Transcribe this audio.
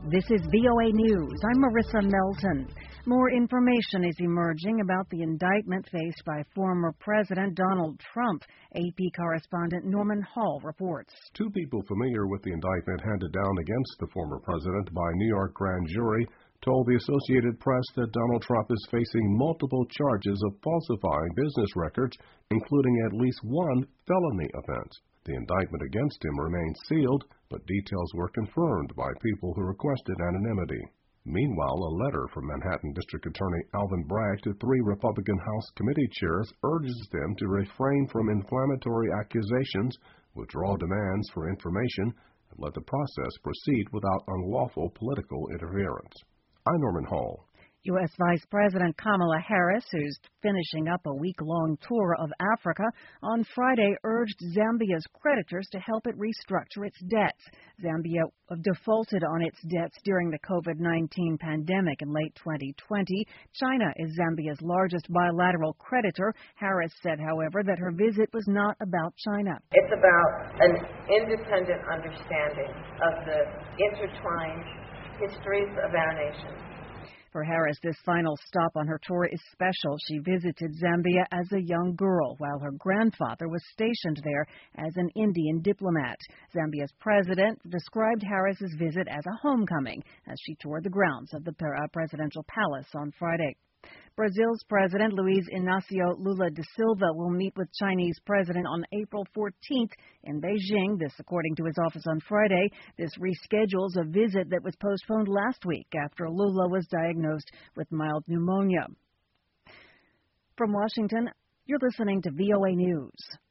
This is VOA News. I'm Marissa Melton. More information is emerging about the indictment faced by former President Donald Trump. AP correspondent Norman Hall reports. Two people familiar with the indictment handed down against the former president by New York grand jury told the Associated Press that Donald Trump is facing multiple charges of falsifying business records, including at least one felony offense. The indictment against him remains sealed, but details were confirmed by people who requested anonymity. Meanwhile, a letter from Manhattan District Attorney Alvin Bragg to three Republican House committee chairs urges them to refrain from inflammatory accusations, withdraw demands for information, and let the process proceed without unlawful political interference. I'm Norman Hall. U.S. Vice President Kamala Harris, who's finishing up a week-long tour of Africa, on Friday urged Zambia's creditors to help it restructure its debts. Zambia defaulted on its debts during the COVID-19 pandemic in late 2020. China is Zambia's largest bilateral creditor. Harris said, however, that her visit was not about China. It's about an independent understanding of the intertwined histories of our nation. For Harris, this final stop on her tour is special. She visited Zambia as a young girl, while her grandfather was stationed there as an Indian diplomat. Zambia's president described Harris's visit as a homecoming as she toured the grounds of the presidential palace on Friday. Brazil's President Luiz Inácio Lula da Silva will meet with Chinese President on April 14th in Beijing. This, according to his office on Friday. This reschedules a visit that was postponed last week after Lula was diagnosed with mild pneumonia. From Washington, you're listening to VOA News.